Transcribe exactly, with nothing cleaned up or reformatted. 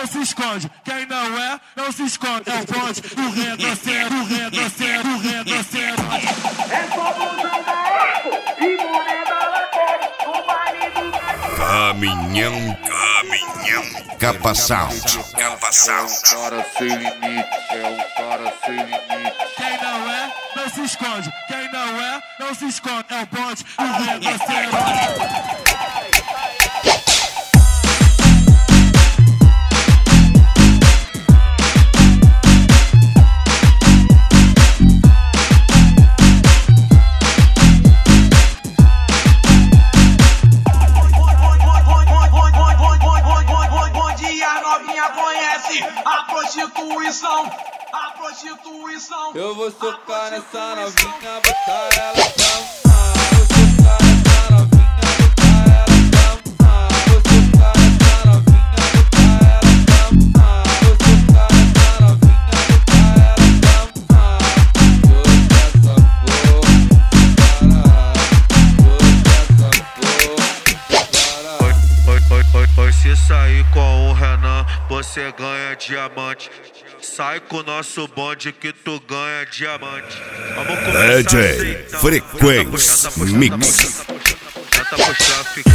se esconde. Quem não é, não se esconde. É o bonde do Renascer, do Renascer, do Renascer. É só blusão da Eco e moneda lateral no baile do Caminhão, caminhão, Capa Sound, Capa Sound. É um cara sem limite, é um cara sem limite. Quem não é, não se esconde. Quem não é, não se esconde. É o bonde do Renascer. A prostituição, a prostituição. Eu vou socar nessa novinha, botar ela pra vou socar nessa novinha, botar ela pra vou socar nessa novinha, botar ela pra vou socar nessa novinha, botar ela pra Pois se sair com o Renan, você ganha diamante. Sai com o nosso bonde que tu ganha diamante. Vamos começar D J assim, então. Frequência Mix. Tenta puxar, fica